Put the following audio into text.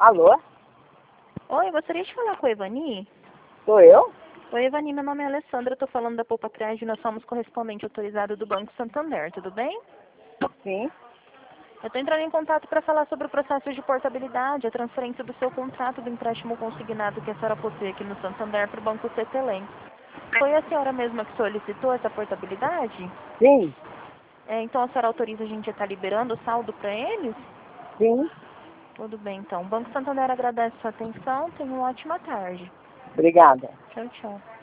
Alô? Oi, gostaria de falar com a Evani? Sou eu? Oi, Evani, meu nome é Alessandra, eu tô falando da Poupa Triage, nós somos correspondente autorizado do Banco Santander, tudo bem? Sim. Eu tô entrando em contato para falar sobre o processo de portabilidade, a transferência do seu contrato do empréstimo consignado que a senhora possui aqui no Santander para o Banco Cetelem. Foi a senhora mesma que solicitou essa portabilidade? Sim. Então a senhora autoriza a gente a estar liberando o saldo para eles? Sim. Tudo bem, então. O Banco Santander agradece a sua atenção, tenha uma ótima tarde. Obrigada. Tchau, tchau.